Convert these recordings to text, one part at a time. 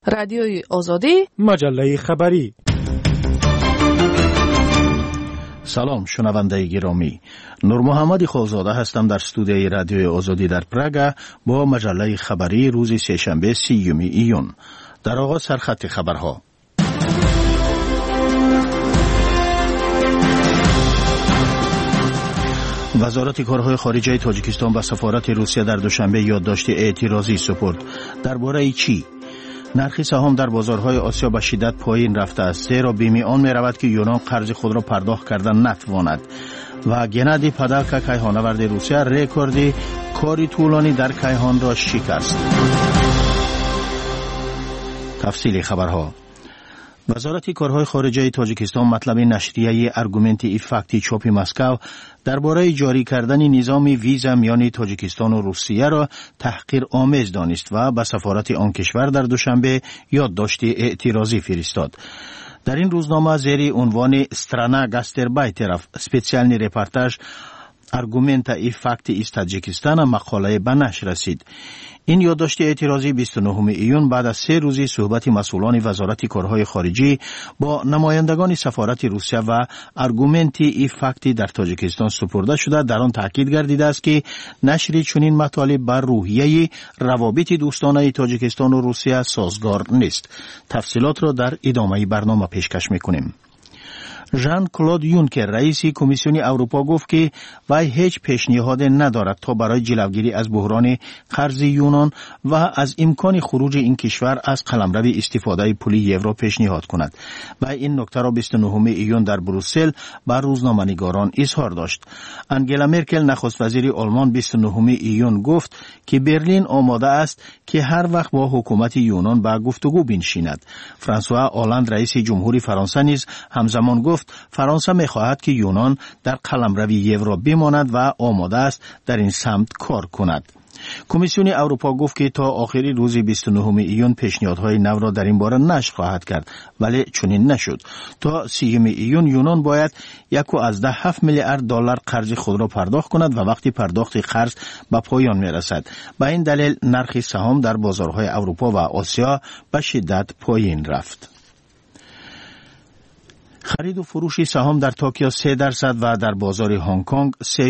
رادیوی آزادی، مجله خبری. سلام شنونده گرامی، نور محمد خالزاده هستم در استودیوی رادیوی آزادی در پراگ با مجله خبری روز سه‌شنبه 30 ایون. در آغاز سرخط خبرها. وزارت کارهای خارجه تاجیکستان به سفارت روسیه در دوشنبه یادداشت اعتراضی سپرد. درباره چی؟ نرخ سهام در بازارهای آسیا به شدت پایین رفته است، زیرا بیمی آن می رود که یونان قرض خود را پرداخت کردن نتواند. و گنادی پادالکا کیهانورد روسیه رکوردی کاری طولانی در کیهان را شکست. تفصیل خبرها. وزارت کارهای خارجه تاجیکستان مطلب نشریه ارگومنت ایفکتی چاپ مسکو درباره جاری کردن نظام ویزا میان تاجیکستان و روسیه را تحقیر آمیز دانست و به سفارت آن کشور در دوشنبه یادداشت اعتراضی فرستاد. در این روزنامه زیر عنوان استرانا گاستربایترف سپیشیالنی رپورتاژ ارگومنت ایفکتی از تاجیکستان مقاله به نشر رسید. این یادداشت اعتراضی 29 ایون بعد از 3 روزی صحبت مسئولان وزارت کارهای خارجی با نمایندگان سفارت روسیه و ارگومنت ایفکتی در تاجیکستان سپرده شده، در آن تاکید گردیده است که نشر چنین مطالب بر روحیه روابط دوستانه تاجیکستان و روسیه سازگار نیست. تفصیلات را در ادامه برنامه پیشکش می‌کنیم. ژان کلود یونکر رئیس کمیسیون اروپا گفت که وی هیچ پیشنهاد ندارد تا برای جلوگیری از بحران قرض یونان و از امکان خروج این کشور از قلمرو استفاده پول یورو پیشنهاد کند. و این نکته را 29 ایون در بروسل بر روزنامه‌نگاران اظهار داشت. انگلا مرکل نخست وزیر آلمان 29 ایون گفت که برلین آماده است که هر وقت با حکومت یونان به گفتگو بنشیند. فرانسوا آلاند رئیس جمهوری فرانسه نیز همزمان گفت فرانسه می‌خواهد که یونان در قلمرو یورو بماند و آماده است در این سمت کار کند. کمیسیون اروپا گفت که تا آخری روز 29 ایون پیشنهادهای نو را در این باره نشر خواهد کرد، ولی چنین نشد. تا 30 ایون یونان باید 1.7 میلیارد دلار قرض خود را پرداخت کند و وقتی پرداخت قرض به پایان میرسد. به این دلیل نرخ سهام در بازارهای اروپا و آسیا به شدت پایین رفت. خرید و فروش سهام در توکیو 3% و در بازار هنگ کنگ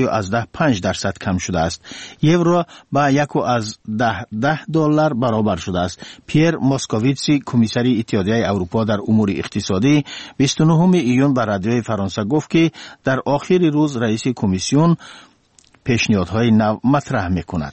3.5% کم شده است. یورو با 1.10 دلار برابر شده است. پیر موسکوویتسی کمیسری اتحادیه اروپا در امور اقتصادی 29 ایون به رادیوی فرانسه گفت که در آخر روز رئیس کمیسیون پیشنهادهای نو مطرح می‌کند.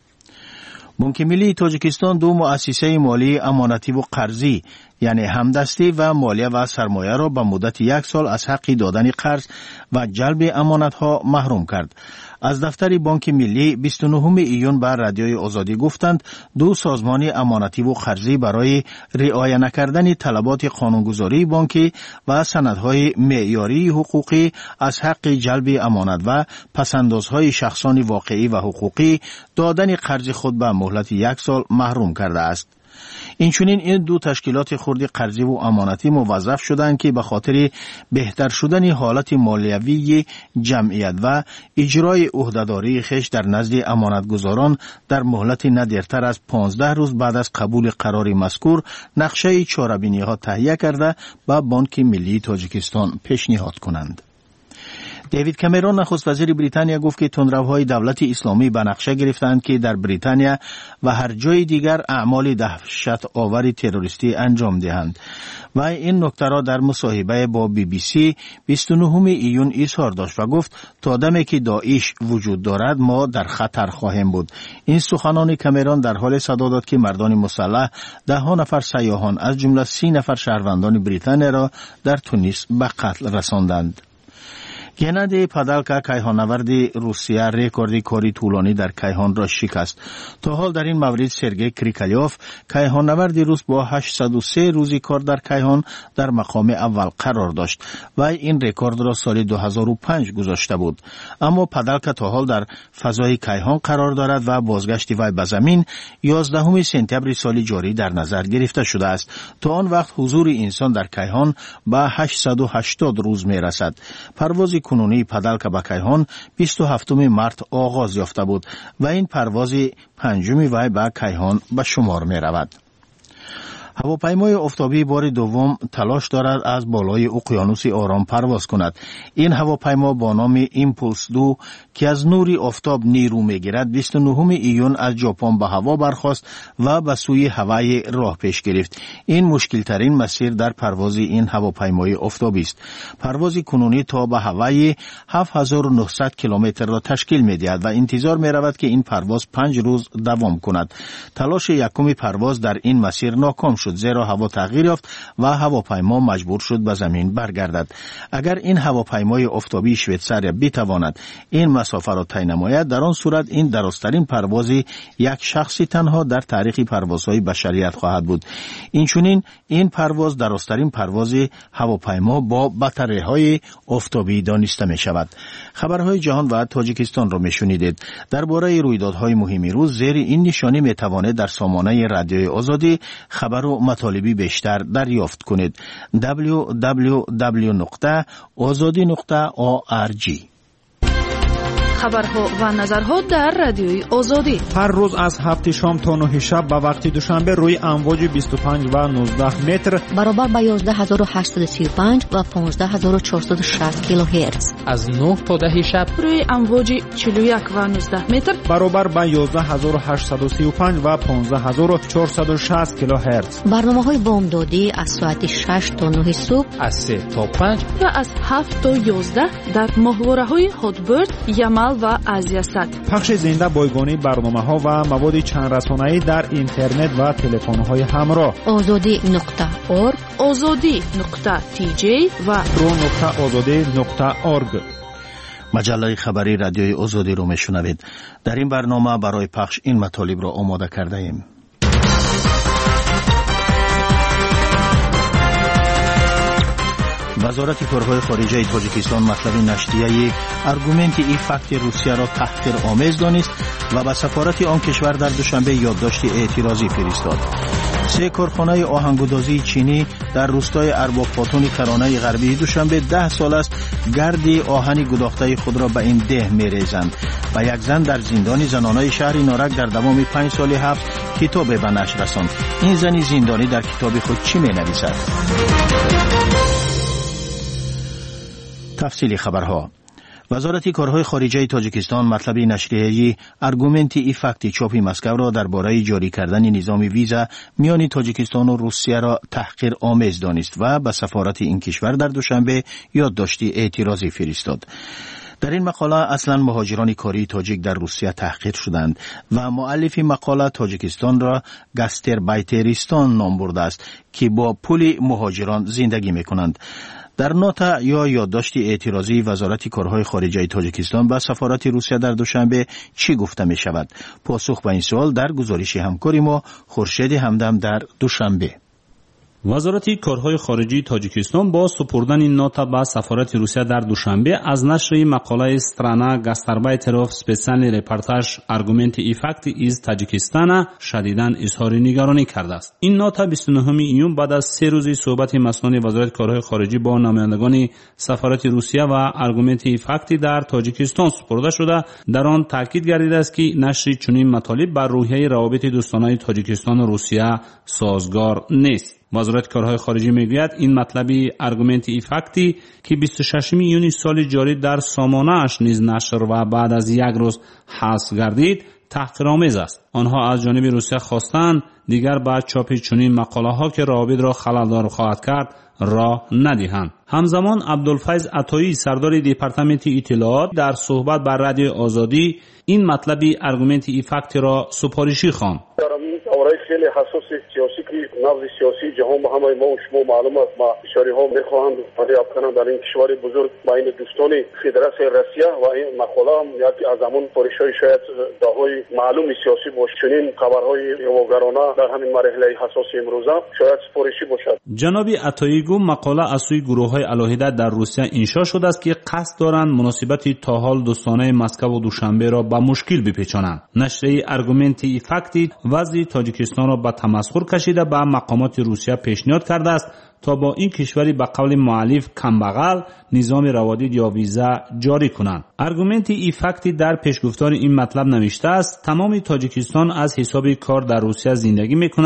بانک ملی تاجیکستان 2 مؤسسه مالی امانتی و قرضی یعنی همدستی و مالیه و سرمایه را به مدت 1 سال از حق دادن قرض و جلب امانت‌ها محروم کرد. از دفتر بانک ملی 29 ایون بر رادیوی آزادی گفتند 2 سازمان امانتی و قرضی برای رعایت نکردن طلبات قانونگذاری بانکی و سندهای معیاری حقوقی از حق جلب امانت و پسندازهای شخصان واقعی و حقوقی دادن قرض خود به مهلت 1 سال محروم کرده است. اینچنین این 2 تشکیلات خرد قرضی و امانتی موظف شدند که به خاطر بهتر شدن حالت مالیوی جمعیت و اجرای عهدهداری خویش در نزد امانتگزاران در مهلت نه دیرتر از 15 روز بعد از قبول قرار مذکور نقشه چاره‌بینی‌ها تهیه کرده به بانک ملی تاجیکستان پیشنهاد کنند. دیوید کامرون نخست وزیر بریتانیا گفت که تندروهای دولت اسلامی به نقشه گرفتند که در بریتانیا و هر جای دیگر اعمال دهشت آور تروریستی انجام دهند. و این نکته را در مصاحبه با BBC 29 ایون اظهار داشت و گفت تا دمی که داعش وجود دارد ما در خطر خواهیم بود. این سخنان کامرون در حال صدا داد که مردان مسلح 10 نفر سیاحان از جمله 30 نفر شهروندان بریتانیا را در تونس به قتل رساندند. گنادی پادالکا کیهانورد روسیه رکوردی کاری طولانی در کیهان را شکست. تا حال در این مورد سرگئی کریکالیوف کیهانورد روس با 803 روزی کار در کیهان در مقام اول قرار داشت و این رکورد را سال 2005 گذاشته بود. اما پادالکا تا حال در فضای کیهان قرار دارد و بازگشت وی به زمین 11 سپتامبر سال جاری در نظر گرفته شده است. تا آن وقت حضور انسان در کیهان به 880 روز می رسد. پرواز کنونی پادالکا به کیهان 27 مارس آغاز یافته بود و این پرواز پنجم وی به کیهان به شمار می رود. هواپیمای آفتابی بار دوم تلاش دارد از بالای اقیانوس آرام پرواز کند. این هواپیما با نام ایمپولس 2 که از نور آفتاب نیرو میگیرد 29 ایون از ژاپن به هوا برخاست و به سوی هوای راه پیش گرفت. این مشکل ترین مسیر در پرواز این هواپیمای آفتابی است. پرواز کنونی تا به هوای 7900 کیلومتر را تشکیل می‌دهد و انتظار می‌رود که این پرواز 5 روز دوام کند. تلاش یکم پرواز در این مسیر ناکام شد، زیرا هوا تغییر یافت و هواپیما مجبور شد به زمین برگردد. اگر این هواپیمای آفتابی شویتساریا بتواند این مسافت را طی نماید، در آن صورت این درازترین پرواز یک شخصی تنها در تاریخ پروازهای بشریت خواهد بود. اینچنین این پرواز درازترین پرواز هواپیما با باتری‌های آفتابی دانسته می شود. خبرهای جهان و تاجیکستان را می شنیدید. درباره رویدادهای مهم روز زیر این نشانی می توانید در سامانه رادیوی آزادی خبر و مطالبی بیشتر دریافت کنید. www.azadi.org. خبرها و نظرها در رادیوی آزادی هر روز از 7 شام تا 9 شب به وقت دوشنبه روی امواج 25 و 19 متر برابر با 11835 و 15460 کیلوهرتز. از 9 تا 10 شب روی امواج 41 و 19 متر برابر با 11835 و 15460 کیلوهرتز. برنامه‌های بامدادی از ساعت 6 تا 9 صبح، از 3 تا 5 و از 7 تا 11 در ماهواره‌های هاتبرد، یمل و آزیاست. پخش زنده بایگانی برنامه‌ها و مواد چند رسانه‌ای در اینترنت و تلفن‌های همراه. azadi.org، azadi.tj و pro.azadi.org. مجله خبری رادیوی آزادی رو میشنوید. در این برنامه برای پخش این مطالب را آماده کرده ایم. وزارت کارهای خارجه تاجیکستان مطلب نشریه ارگومنت ای فکت روسیه را تحقیر آمیز دانست و به سفارت آن کشور در دوشنبه یادداشت اعتراضی فرستاد. 3 کارخانه آهنگودازی چینی در روستای ارباب خاتون کرانه غربی دوشنبه 10 سال است گرد آهن گداخته خود را به این ده می‌ریزند و یک زن در زندان زنانه شهر نارک در دوام 5 سال حبس کتاب به نشر رساند. این زن زندانی در کتاب خود چی می‌نویسد؟ تفصیلی خبرها. وزارت کارهای خارجه تاجیکستان مطلب نشریه‌ای ارگومنت ای فکت چاپی مسکو را درباره جاری کردن نظام ویزا میان تاجیکستان و روسیه را تحقیر آمیز دانست و به سفارت این کشور در دوشنبه یادداشت اعتراضی فرستاد. در این مقاله اصلا مهاجران کاری تاجیک در روسیه تحقیر شدند و مؤلف مقاله تاجیکستان را گاستربایتریستان نام برده است که با پول مهاجران زندگی می‌کنند. در نوت یا یادداشت اعتراضی وزارت کارهای خارجه تاجیکستان به سفارت روسیه در دوشنبه چی گفته می شود؟ پاسخ به این سوال در گزارش همکاری ما خورشید همدم در دوشنبه. وزارت کارهای خارجی تاجیکستان با سپردن این نوت به سفارت روسیه در دوشنبه از نشر مقاله استرانا گاستربایتروف سپیشال رپورتاژ آرگومنت ای فکت از تاجیکستان شدیداً اظهار نگرانی کرده است. این نوت 29 ایون بعد از 3 روزی صحبت مسئولان وزارت کارهای خارجی با نمایندگان سفارت روسیه و آرگومنت ای فکت در تاجیکستان سپرده شده، در آن تاکید گردیده است که نشر چنین مطالب بر روحیه روابط دوستانه تاجیکستان و روسیه سازگار نیست. وزارت کارهای خارجی میگوید این مطلبی آرگومنت ای فکتی که 26 ایون سال جاری در سامانه اش نیز نشر و بعد از 1 روز حذف گردید تحقیرآمیز است. آنها از جانب روسیه خواستند دیگر بعد چاپ چنین مقاله ها که روابط را خلل‌دار خواهد کرد راه ندهند. همزمان عبدالفیض عطایی سردار دپارتمنت اطلاعات در صحبت بر رادیو آزادی این مطلبی آرگومنت ای فکت را سپارشی خواند. امرای خیلی حساس سیاسی که نبض سیاسی جهان به همه ما و شما معلوم است. ما اشاره ها میخواهند دریافت کنند در این کشور بزرگ بین دوستان فدراسیون روسیه و این مقاله هم یکی از همون پارش‌های شاید داهای معلوم سیاسی باشه. چنین خبرهای واگرانه در همین مرحله حساس امروزه شاید سپارشی باشد. جناب عطایی گو مقاله از سوی گروه‌های علیحده در روسیه انشا شده است که قصد دارند مناسبت تا حال دوستانه مسکو و دوشنبه را به مشکل بپیچانند. نشریه آرگومنت ای فکتی وضع تاجیکستان را به تمسخر کشیده به مقامات روسیه پیشنهاد کرده است تا با این کشوری به قول مؤلف کمبغل نظام روادید یا ویزا جاری کنند. آرگومنت ای فکتی در پیشگفتار این مطلب نوشته است تمام تاجیکستان از حساب کار در روسیه زندگی میکند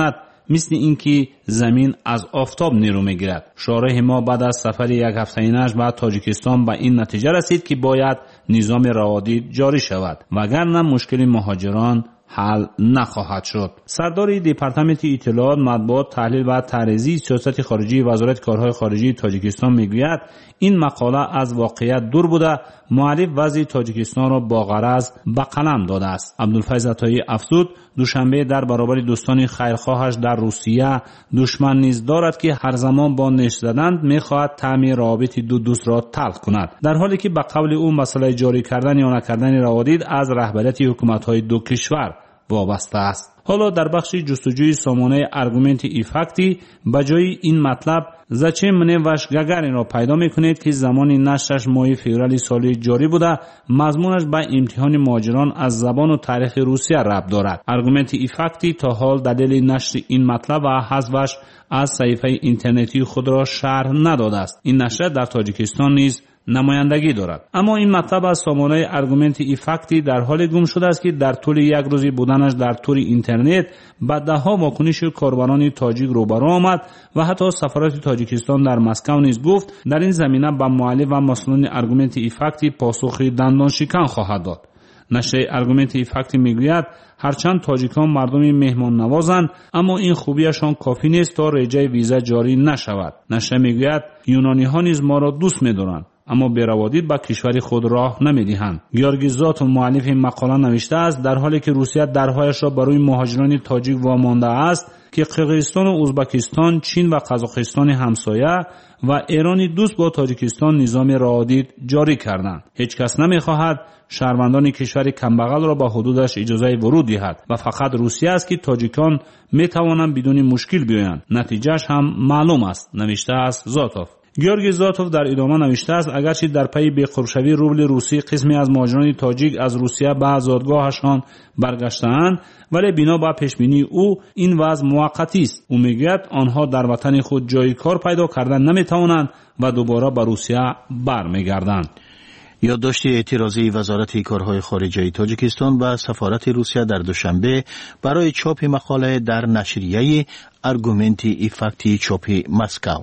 مثل اینکه زمین از آفتاب نیرو میگیرد. شارح ما بعد از سفر یک هفته‌ایش به تاجیکستان به این نتیجه رسید که باید نظام روادید جاری شود وگرنه مشکل مهاجران حل نخواهد شد. سردار دپارتمنت اطلاعات، مطبوعات، تحلیل و تعرضی سیاست خارجی وزارت کارهای خارجی تاجیکستان میگوید این مقاله از واقعیت دور بوده. مؤلف وضع تاجیکستان را با غرض به قلم داده است. عبدالفیض عطایی افزود دوشنبه در برابر دوستان خیرخواهش در روسیه دشمن نیز دارد که هر زمان با نشت زدند میخواهد طعم روابط دو دوست را تلخ کند، در حالی که به قول او مسئله جاری کردن یا نکردن روادید از رهبریت حکومت‌های دو کشور وابسته است. حالا در بخش جستجوی سامانه ارگومنت ایفکتی به جای این مطلب زچمن وش گگرین را پیدا میکنید که زمان نشرش ماه فوریه سال جاری بوده. مضمونش به امتحان مهاجران از زبان و تاریخ روسیه ربط دارد. ارگومنت ایفکتی تا حال دلیل نشر این مطلب و حذفش از صفحه اینترنتی خود را شرح نداده است. این نشر در تاجیکستان نیز نمایندگی دارد. اما این مطلب از سامانه ارگومنت ایفکتی در حال گم شده است که در طول یک روزی بودنش در تور اینترنت با ده‌ها واکنش کاربران تاجیک روبرو آمد و حتی سفارت تاجیکستان در مسکو نیز گفت در این زمینه به مؤلف و مسئولان ارگومنت ایفکتی پاسخ دندان شکن خواهد داد. نشر ارگومنت ایفکتی میگوید هرچند تاجیکان مردمی مهمان نوازند اما این خوبیشان کافی نیست تا رجای ویزا جاری نشود. نشر میگوید یونانی ها نیز ما را دوست می‌دارند اما بی‌روادید به کشور خود راه نمی‌دهند. گیورگی زاتوف مؤلف این مقاله نوشته است در حالی که روسیه درهایش را برای مهاجران تاجیک وامانده است که قرقیزستان و ازبکستان، چین و قزاقستان همسایه و ایران دوست با تاجیکستان نظام روادید جاری کردند. هیچ کس نمی‌خواهد شهروندان کشور کمبغل را به حدودش اجازه ورود دهد و فقط روسیه است که تاجیکان می‌توانند بدون مشکل بیایند. نتیجهش هم معلوم است، نوشته است زاتوف. گیورگی زاتوف در ادامه نوشته است اگرچه در پی بی‌قرب‌شوی روبل روسی قسمی از مهاجران تاجیک از روسیه به آزادگاهشان برگشته‌اند ولی بنا به پیشبینی او این وضع موقتی است. او میگوید آنها در وطن خود جای کار پیدا کردن نمیتوانند و دوباره به روسیه برمیگردند. یادداشت اعتراضی وزارت کارهای خارجه تاجیکستان به سفارت روسیه در دوشنبه برای چاپ مقاله در نشریه ارگومنت ایفکتی چاپ مسکو.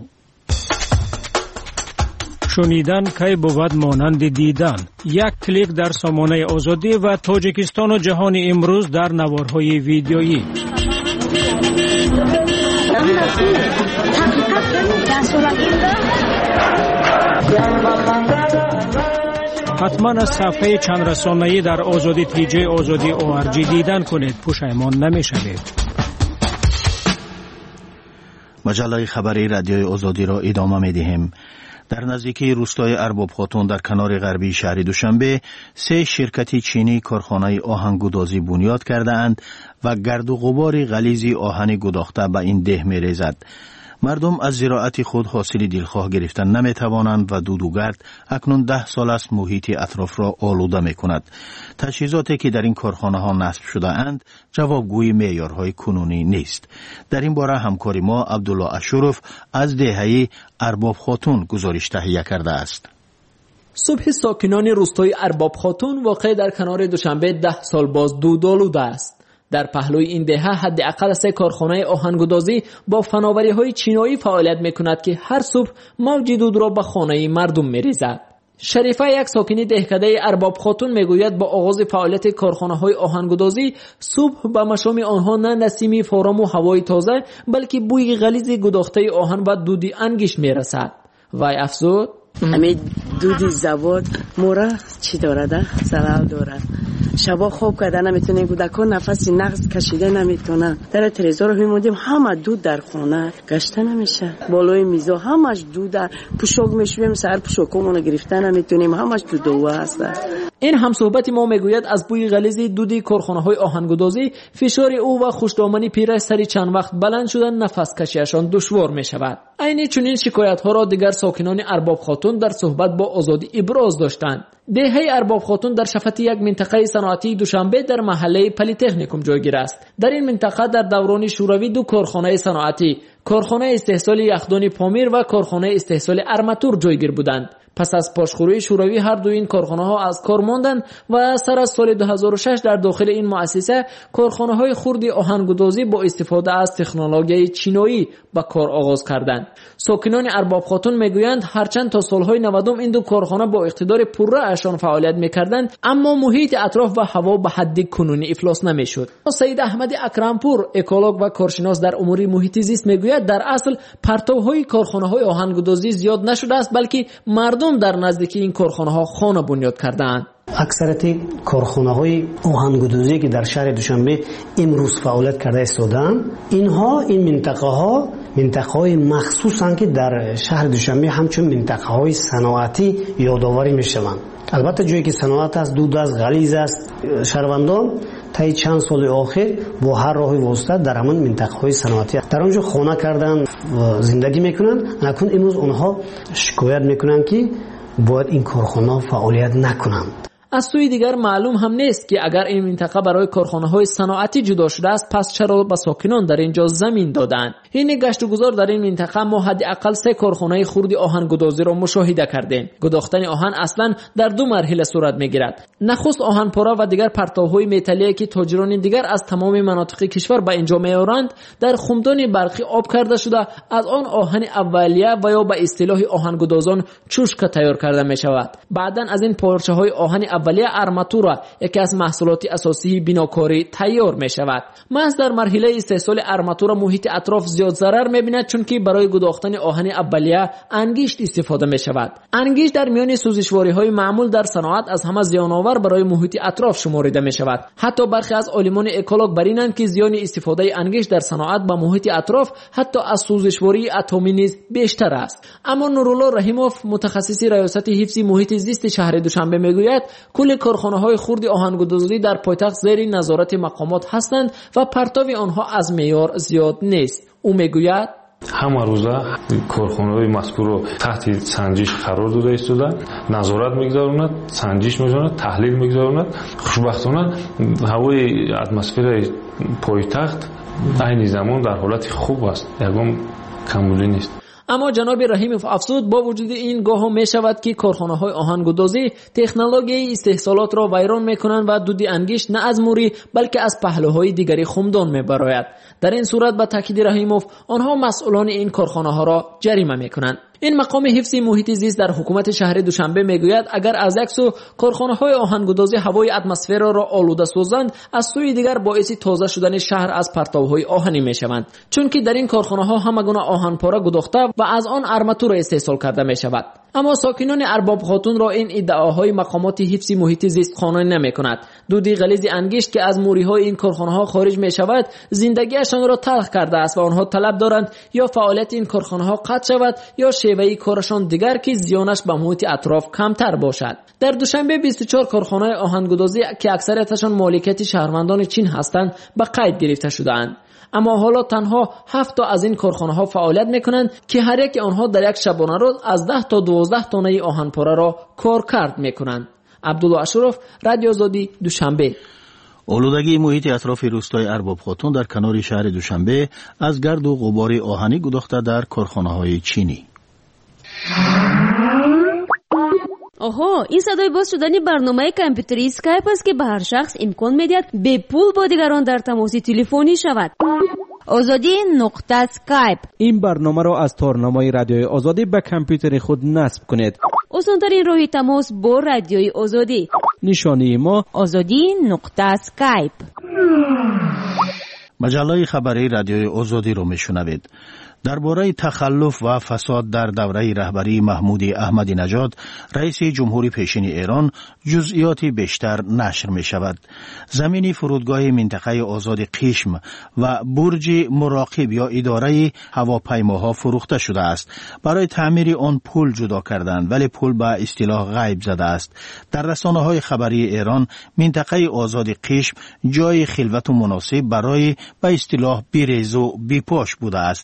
شنیدن کی بود مانند دیدن. یک کلیک در سامانه آزادی و تاجیکستان و جهان امروز در نوارهای ویدیویی. حتما از صفحه چند رسانه‌ای در آزادی تیجه آزادی ORG دیدن کنید، پشیمان نمی‌شوید. مجله خبری رادیوی آزادی را ادامه می‌دهیم. در نزدیکی روستای ارباب خاتون در کنار غربی شهر دوشنبه 3 شرکت چینی کارخانه آهنگودازی بنیاد کرده اند و گرد و غبار غلیظ آهن گداخته به این ده می‌ریزد. مردم از زراعت خود حاصل دلخواه گرفتن نمی‌توانند و دود و گرد اکنون 10 سال است محیط اطراف را آلوده می‌کند. تجهیزاتی که در این کارخانه‌ها نصب شده اند جوابگوی معیارهای کنونی نیست. در این باره همکار ما عبدالله اشرف از دهه ارباب خاتون گزارش تهیه کرده است. صبح ساکنان روستای ارباب خاتون واقع در کنار دوشنبه 10 سال باز دود آلوده است. در پهلوی این دهه حداقل 3 کارخانه آهنگودازی با فناوری‌های چینایی فعالیت می‌کند که هر صبح موج دود را به خانه مردم می‌ریزد. شریفه یک ساکن دهکده ارباب خاتون میگوید با آغاز فعالیت کارخانه‌های آهنگودازی صبح به مشام آنها نه نسیم فارام و هوای تازه بلکه بوی غلیظ گداخته آهن و دود انگیش میرسد. وای افزود همین دودی زواد مورا چی دارد؟ ضرر دارد. شبا خواب کرده نمیتونه، کودکان نفس نقص کشیده نمیتونه. در تریزور میموندیم همه دود در خونه گشته نمیشه. بالای میزا همش دود، پوشاک میشویم سر پوشاکمون گرفته نمیتونیم، همش دود هست. این هم صحبت ما میگوید از بوی غلیظ دودی کارخانه‌های آهنگودازی فشار او و خوشدامنی پیرش سری چند وقت بلند شدن نفس کشیشان دشوار میشود. عین چنین شکایت‌ها را دیگر ساکنان ارباب خاتون در صحبت با آزادی ابراز داشتند. دهه ارباب خاتون در شفت یک منطقه صنعتی دوشنبه در محله پلی تکنیکوم جایگیر است. در این منطقه در دوران شوروی 2 کارخانه صنعتی، کارخانه استحصال یخدان پامیر و کارخانه استحصال ارماتور جایگیر بودند. پس از پاشخوری شوروی هر دو این کارخانه‌ها از کار ماندند و سر از سال 2006 در داخل این مؤسسه کارخانه‌های خرد آهنگودازی با استفاده از تکنولوژی چینایی به کار آغاز کردند. ساکنان ارباب خاتون میگویند هرچند تا سالهای 90 این دو کارخانه با اقتدار پررأیشان فعالیت میکردند، اما محیط اطراف و هوا به حد کنونی افلاس نمیشد. سید احمد اکرمپور، اکولوگ و کارشناس در امور محیط زیست میگوید در اصل پرتوهای کارخانه‌های آهنگودازی زیاد نشده است، بلکه مردم در نزدیکی این کارخانه‌ها خانه بنیاد کردند. اکثریت کارخانه‌های آهنگودازی که در شهر دوشنبه امروز فعالیت کرده استادند، این منطقه‌های مخصوصاً که در شهر دوشنبه همچون منطقه‌های صنعتی یادآوری می‌شوند. البته جایی که صنعت است دود از غلیظ است، شهروندان تا چند سال آخر با هر راه واسطه در همان منطقه‌های صنعتی در آنجا خانه کردن و زندگی میکنن، لکن امروز اونها شکایت میکنن که باید این کارخانه‌ها فعالیت نکنند. از سوی دیگر معلوم هم نیست که اگر این منطقه برای کارخانه‌های صنعتی جدا شده است، پس چرا به ساکنان در اینجا زمین دادند؟ این گشت و گذار در این منطقه ما حداقل 3 کارخانه خرد آهنگودازی را مشاهده کردیم. گداختن آهن اصلا در 2 مرحله صورت میگیرد. نخست آهن پاره و دیگر پرتوهای متالی که تاجران دیگر از تمام مناطق کشور به اینجا میآورند در خمدان برقی آب کرده شده، از آن آهن اولیه و یا به اصطلاح آهنگودازان چوشکه تیار کرده می شود. بعداً از این پارچه‌های آهن اولیه ارماتورا، یکی از محصولات اساسی بناکاری، تیار می شود. محض در مرحله استحصال ارماتورا محیط اطراف زیاد ضرر می بیند، چون که برای گداختن آهن اولیه انگشت استفاده می شود. انگشت در میان سوزشواری های معمول در صنعت از همه زیان‌آور برای محیط اطراف شمرده می شود. حتی برخی از عالمان اکولوگ بر اینند که زیان استفاده انگشت در صنعت به محیط اطراف حتی از سوزشواری اتمی نیز بیشتر است. اما نورالله رحیموف، متخصص ریاست حفظ محیط زیست شهر دوشنبه میگوید کل کارخانه‌های خرد آهنگودازی در پایتخت زیر نظارت مقامات هستند و پرتو آنها از معیار زیاد نیست. او میگوید همه روزه کارخانه‌های مذکور رو تحت سنجش قرار داده ایستادند، نظارت می‌گذارند، سنجش می‌کنند، تحلیل می‌گذارند. خوشبختانه هوای اتمسفر پایتخت عین زمان در حالت خوب است، یکم کمبودی نیست. اما جناب رحیموف افزود با وجود این گاه می شود که کارخانه‌های آهنگودازی تکنولوژی استحصالات را ویران می‌کنند و دود انگشت نه از موری بلکه از پهلوهای دیگری خمدان می‌براید. در این صورت با تاکید رحیموف آنها مسئولان این کارخانه‌ها را جریمه می‌کنند. این مقام حفظ محیط زیست در حکومت شهر دوشنبه میگوید اگر از یک سو کارخانه‌های آهنگودازی هوای اتمسفر را آلوده سازند، از سوی دیگر باعث تازه شدن شهر از پرتوهای آهنی میشوند، چون که در این کارخانه‌ها همگونه آهن پاره گداخته و از آن ارماتور استحصال کرده میشود. اما ساکنان ارباب خاتون را این ادعاهای مقامات حفظ محیط زیست قانع نمی‌کند. دود غلیظ انگشت که از موری‌های این کارخانه‌ها خارج میشود زندگیشان را تلخ کرده است و آنها طلب دارند یا فعالیت این کارخانه‌ها قطع شود یا شیوه کارشان دیگر که زیانش به محیط اطراف کمتر باشد. در دوشنبه 24 کارخانه آهنگودازی که اکثریتشان مالکیت شهروندان چین هستند به قید گرفته شده‌اند. اما حالا تنها 7 تا از این کارخانه‌ها فعالیت می‌کنند که هر یک آنها در یک شبانه روز از 10 تا 12 تانه آهن پاره را کارکرد می‌کنند. عبدالله اشرف، رادیو آزادی، دوشنبه. آلودگی محیط اطراف روستای ارباب خاتون در کنار شهر دوشنبه از گرد و غبار آهنی گداخته در کارخانه‌های چینی. آها، این صدای باز شدن برنامه کامپیوتری اسکایپ است که به هر شخص امکان می‌دهد به پول با دیگران در تماس تلفنی شود. آزادی نقطه اسکایپ. این برنامه را از تارنمای رادیوی آزادی به کامپیوتر خود نصب کنید. آسان‌ترین راه تماس با رادیوی آزادی. نشانی ما آزادی نقطه اسکایپ. مجله خبری رادیوی آزادی رو میشنوید. درباره تخلف و فساد در دوره رهبری محمود احمدی نژاد رئیس جمهوری پیشین ایران جزئیات بیشتر نشر می شود. زمین فرودگاه منطقه آزاد قشم و برج مراقب یا اداره هواپیماها فروخته شده است. برای تعمیر آن پول جدا کردند ولی پول به اصطلاح غیب زده است. در رسانه‌های خبری ایران منطقه آزاد قشم جای خلوت و مناسب برای به اصطلاح بیریز و بیپاش بوده است که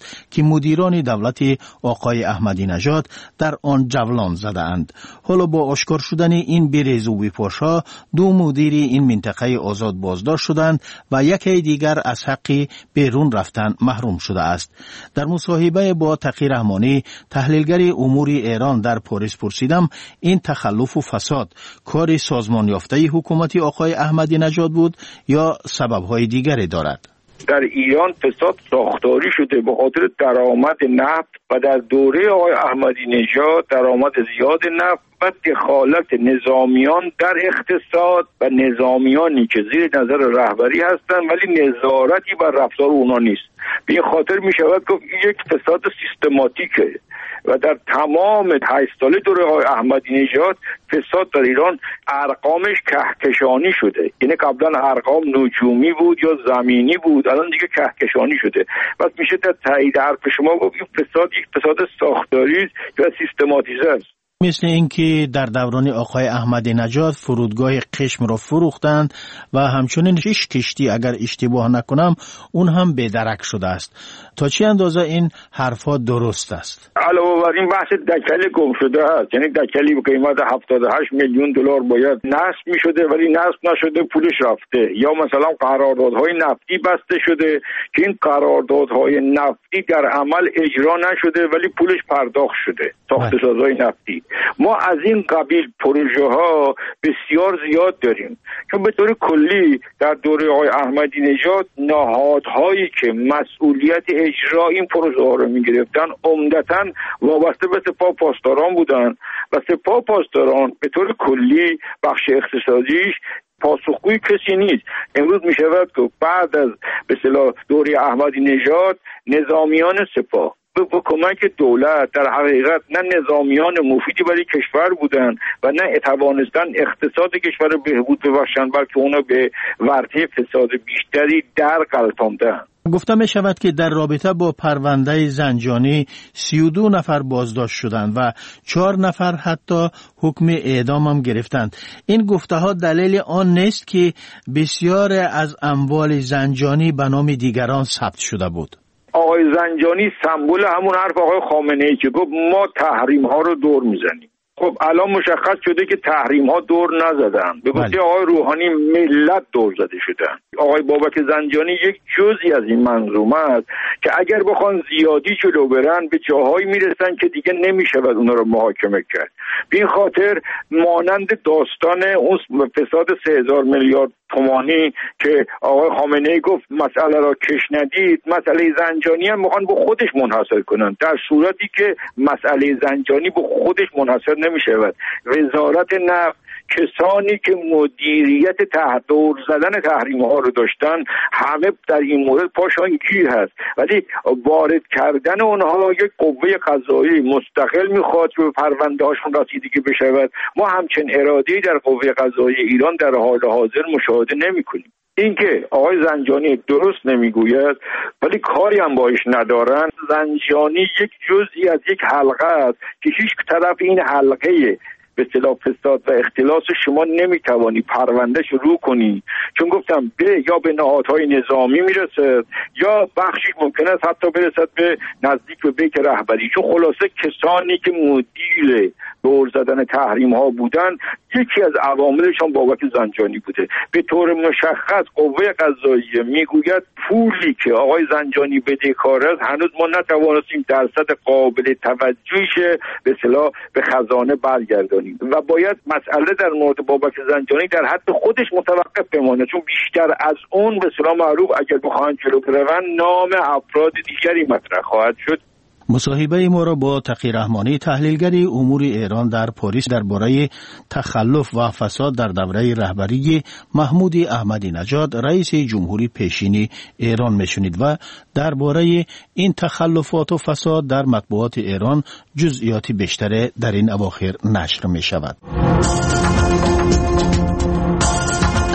مدیران دولت آقای احمدی نژاد در آن جولان زدند. حالا با آشکار شدن این بریز و بی‌پاشا 2 مدیر این منطقه آزاد بازداشت شدند و یکی دیگر از حق بیرون رفتن محروم شده است. در مصاحبه با تقی رحمانی تحلیلگر امور ایران در پاریس پرسیدم این تخلف و فساد کار سازمان یافته حکومت آقای احمدی نژاد بود یا سبب‌های دیگری دارد؟ در ایران فساد ساختاری شده به خاطر درآمد نفت و در دوره آقای احمدی نژاد درآمد زیاد نفت و دخالت نظامیان در اقتصاد و نظامیانی که زیر نظر رهبری هستند ولی نظارتی بر رفتار اونا نیست. به این خاطر می شود گفت یک فساد سیستماتیکه و در تمام 8 ساله دوره آقای احمدی نژاد فساد در ایران ارقامش کهکشانی شده. یعنی قبلا ارقام نجومی بود یا زمینی بود، الان دیگه کهکشانی شده. پس میشه در تایید حرف شما گفت این فساد یک فساد ساختاری و سیستماتیزه است. مثل اینکه در دوران آقای احمدی نژاد فرودگاه قشم را فروختند و همچنین 6 کشتی اگر اشتباه نکنم اون هم بدرک شده است. تا چه اندازه این حرفا درست است؟ علاوه بر این بحث دکل گم شده است، یعنی دکلی به قیمت 78 میلیون دلار باید نصب می شده ولی نصب نشده، پولش رفته. یا مثلا قراردادهای نفتی بسته شده که این قراردادهای نفتی در عمل اجرا نشده ولی پولش پرداخت شده، ساخت‌وسازهای نفتی. ما از این قبیل پروژه ها بسیار زیاد داریم چون به طور کلی در دوره آقای احمدی نژاد نهادهایی که مسئولیت اجرا این پروژه ها رو می گرفتن عمدتاً وابسته به سپاه پاسداران بودن و سپاه پاسداران به طور کلی بخش اقتصادیش پاسخگوی کسی نیست. امروز می شود که بعد از به اصطلاح دوره احمدی نژاد نظامیان سپاه با کمک دولت در حقیقت نه نظامیان مفیدی برای کشور بودن و نه توانستن اقتصاد کشور بهبود ببخشن بلکه اونا به ورطه فساد بیشتری در غلطاندن. گفته می شود که در رابطه با پرونده زنجانی 32 نفر بازداشت شدند و 4 نفر حتی حکم اعدام هم گرفتند. این گفته ها دلیل آن نیست که بسیار از اموال زنجانی به نام دیگران ثبت شده بود. آقای زنجانی سمبل همون حرف آقای خامنه‌ای که گفت ما تحریم ها رو دور میزنیم. خب الان مشخص شده که تحریم ها دور نزدن. به گفته آقای روحانی ملت دور زده شدن. آقای بابک زنجانی یک جزئی از این منظومه است که اگر بخوان زیادی جلو برن به جاهایی میرسن که دیگه نمیشود اونا رو محاکمه کرد. به این خاطر مانند داستان اون فساد 3000 میلیارد تومانی که آقای خامنه‌ای گفت مسئله را کش ندید، مسئله زنجانی هم میخوان به خودش منحصر کنن، در صورتی که مسئله زنجانی به خودش منحصر نمیشود. وزارت نفت کسانی که مدیریت دور زدن تحریم ها رو داشتن همه در این مورد پاشان گیر هست، ولی وارد کردن اونها یک قوه قضایی مستقل میخواد که به پرونده هاشون رسیدگی بشود. ما همچنین اراده‌ای در قوه قضایی ایران در حال حاضر مشاهده نمی کنیم. اینکه آقای زنجانی درست نمیگوید ولی کاری هم باش ندارن. زنجانی یک جزئی از یک حلقه است که هیچ طرف این حلقه به اصطلاح فساد و اختلاس شما نمیتوانی پرونده شروع کنی، چون گفتم یا به نهادهای نظامی میرسد یا بخشی ممکن است حتی برسد به نزدیک به بیت رهبری، چون خلاصه کسانی که مدیر دور زدن تحریم ها بودن یکی از عواملشان بابک زنجانی بوده. به طور مشخص قوه قضاییه میگوید پولی که آقای زنجانی بدهکار است هنوز ما نتوانستیم درصد قابل توجهیش به اصطلاح به خزانه برگردانیم و باید مسئله در مورد بابک زنجانی در حد خودش متوقف بمانه، چون بیشتر از اون به اصطلاح معروف اگر بخواهند جلو بروند نام افراد دیگری مطرح خواهد شد. مصاحبه ما را با تقی رحمانی تحلیلگر امور ایران در پاریس درباره تخلف و فساد در دوره رهبری محمود احمدی نژاد رئیس جمهوری پیشین ایران میشنید و درباره این تخلفات و فساد در مطبوعات ایران جزئیات بیشتر در این اواخر نشر می شود.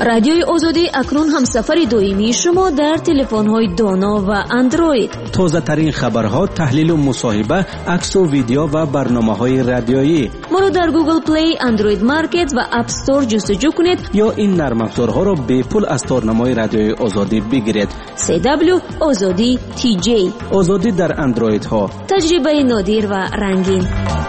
رادیوی آزادی اکنون همسفر دائمی شما در تلفن‌های دانا و اندروید. تازه ترین خبرها، تحلیل و مصاحبه، عکس و ویدیو و برنامه‌های رادیویی. ما رو در گوگل پلی، اندروید مارکت و اپ استور جستجو کنید یا این نرم افزارها را به پول از تارنمای رادیوی آزادی بگیرید. CW آزادی TJ. آزادی در اندروید ها. تجربه نادر و رنگین.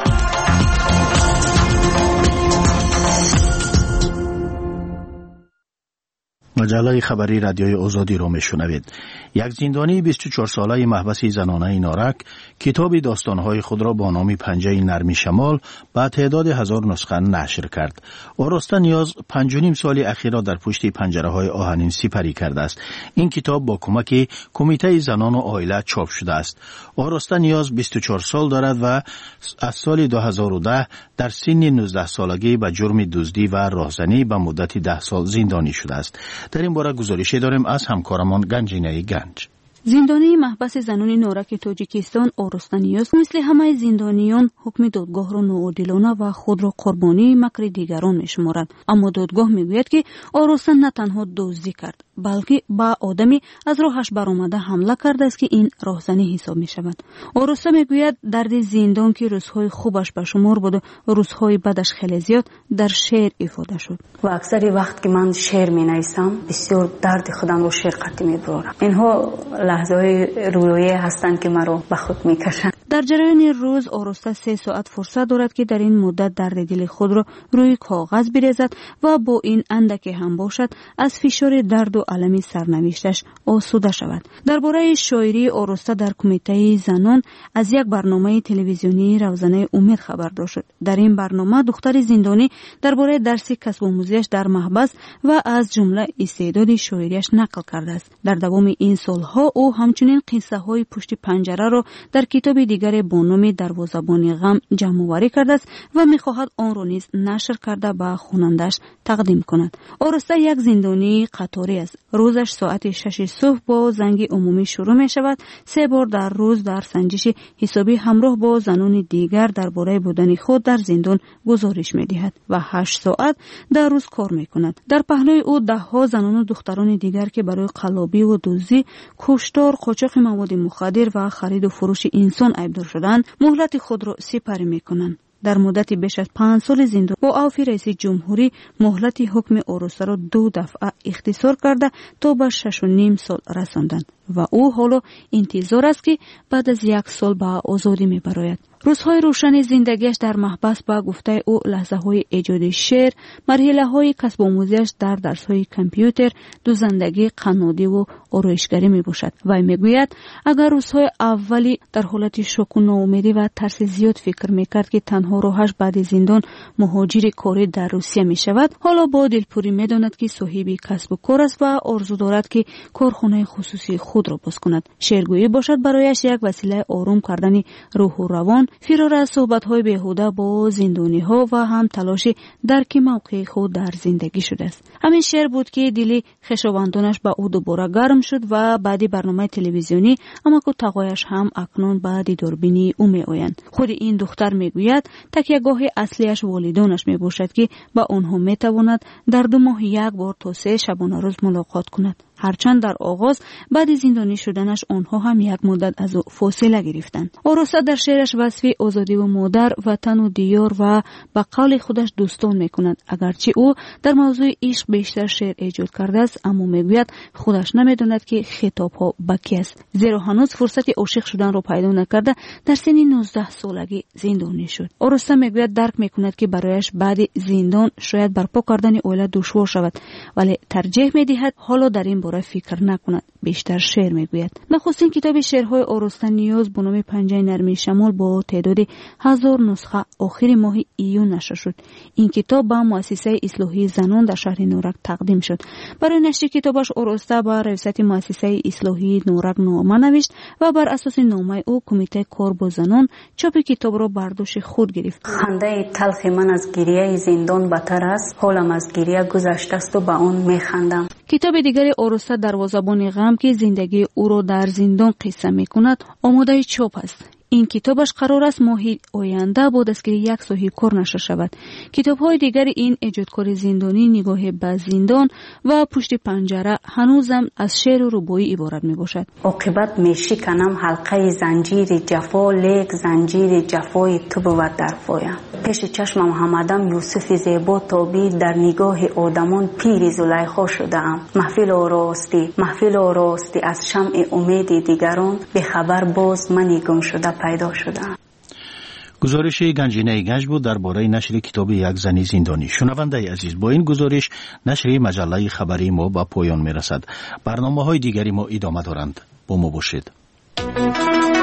مجله خبری رادیوی آزادی را میشنوید. یک زندانی 24 ساله محبس زنانه نارک کتاب داستانهای خود را با نام پنجه نرمی شمال با تعداد 1000 نسخه نشر کرد. آراسته نیاز 5.5 سال اخیر را در پشت پنجره های آهنین سپری کرده است. این کتاب با کمک کمیته زنان و عائله چاپ شده است. آراسته نیاز 24 سال دارد و از سال 2010 در سن 19 سالگی به جرم دزدی و راهزنی به مدت 10 سال زندانی شده است. در این باره گزارشی داریم از همکارمان گنجینه گنج. زندانی محبس زنان نارک تاجیکستان آراسته نیاز مثل همه زندانیان حکم دادگاه را ناعادلانه و خود را قربانی مکر دیگران می‌شمارد. اما دادگاه میگوید که آراسته نه تنها دزدی کرد بلکه با آدمی از راهش برآمده حمله کرده است که این راهزنی حساب می‌شود. آراسته میگوید درد زندان که روزهای خوبش به شمار بود و روزهای بدش خیلی زیاد در شعر ifade شد. و اکثر وقت که من شعر می‌نویسم بسیار درد خودم رو شعر قطعی می‌برم. اینها لحظه‌های رویایی هستند که مرا به خود می‌کشند. در جریان روز آراسته 3 ساعت فرصت دارد که در این مدت درد دل خود را روی کاغذ بریزد و با این اندکی هم باشد از فشار درد و علم سرنوشتش آسوده شود. درباره شاعری آراسته در کمیته زنان از یک برنامه تلویزیونی روزانه امید خبردار شد. در این برنامه دختر زندانی درباره درس کسب آموزیش در محبس و از جمله استعداد شاعریش نقل کرده است. در دوام این سالها او همچنین قصه های پشت پنجره را در کتاب دیگر با نام دروازه‌بان غم جمع آوری کرده است و می‌خواهد آن را نیز نشر کرده به خواننده‌اش تقدیم کند. آراسته یک زندانی قطاری است. روزش ساعت 6 صبح با زنگ عمومی شروع می شود. 3 بار در روز در سنجش حسابی همراه با زنان دیگر درباره بودن خود در زندان گزارش می دهد و 8 ساعت در روز کار می کند. در پهلوی او 10 زنان و دختران دیگر که برای قلابی و دزدی، کشتار، قاچاق مواد مخدر و خرید و فروش انسان عیبدار شدند مهلت خود را سپری می کنند. در مدت بیش از 5 سال زندان با عفو رئیس جمهوری مهلت حکم آراسته را 2 دفعه اختصار کرده تا به 6.5 سال رساندند و او حالا انتظار است که بعد از 1 سال به آزادی می براید. روزهای روشن زندگیش در محبس با گفته او لحظه های ایجاد شعر، مرحله های کسب آموزیش در درس های کامپیوتر، دوزندگی قنادی و آرایشگری می باشد. و می گوید اگر روزهای اولی در حالت شوک و ناامیدی و ترس زیاد فکر می کرد که تنها راهش بعد زندان مهاجر کاری در روسیه می شود، حالا با دلپوری می داند که صاحب کسب و کار است و آرزو دارد که کارخانه خصوصی خود را باز کند. شعرگویی باشد برایش یک وسیله آروم کردن روح و روان، فرار از صحبت‌های بیهوده با زندانی‌ها و هم تلاش درک موقع خود در زندگی شده است. همین شعر بود که دل خویشاوندانش با او دوباره گرم شد و بعد برنامه تلویزیونی اما که تقایش هم اکنون بعد دوربینی او می‌آیند. خود این دختر می‌گوید تکیه‌گاه اصلیش والدانش می‌باشد که با آنها می‌تواند در 2 ماه یک بار تا 3 شبانه روز ملاقات کند. هرچند در آغاز بعد زندانی شدنش آنها هم یک مدت از او فاصله گرفتند. آراسته در شعرش وصف آزادی و مادر، وطن و دیار و به قول خودش دوستان میکند. اگرچه او در موضوع عشق بیشتر شعر ایجاد کرده است، اما میگوید خودش نمیداند که خطابها به کی است، زیرا هنوز فرصت عاشق شدن را پیدا نکرده در سن 19 سالگی زندانی شد. آراسته میگوید درک میکند که برایش بعد زندان شاید برپا کردن عائله دشوار شود، ولی ترجیح میدهد حالا در این باره فکر نکند، بیشتر شعر میگوید. نخستین کتاب شعرهای آراسته نیاز به نام پنجه نرمی شمال با تعداد 1000 نسخه آخر ماه ایون نشر شد. این کتاب به مؤسسه اصلاحی زنان در شهر نورک تقدیم شد. برای نشر کتابش آراسته با رئیست مؤسسه اصلاحی نورک نامه نوشت و بر اساس نامه او کمیته کار با زنان چاپ کتاب را بر دوش خود گرفت. خنده تلخ من از گریه زندان بدتر است، حالم از گریه گذشته است و به آن میخندم. کتاب دیگر آراسته دروازه‌بان غم که زندگی او را در زندان قصه میکند آماده چاپ است. این کتابش قرار است ماه آینده با دستگیری یک صحیح کار نشر شود. کتاب‌های دیگر این ایجادکار زندانی نگاه به زندان و پشت پنجره هنوزم از شعر و ربایی عبارت میباشد. عاقبت میشکنم حلقه زنجیر جفا، لیک زنجیر جفای تو بود در پایم. پیش چشمم همدم یوسف زیبا تابید، در نگاه آدمان پیر زلیخا شدم. محفل آراستی از شمع امید دیگران، به خبر باز من گم شده پیدا شدم. گزارش گنجینه گنج بود درباره نشر کتاب یک زنی زندانی. شنونده عزیز، با این گزارش نشر مجله خبری ما به پایان میرسد. برنامه‌های دیگری ما ادامه دارند. با ما باشید.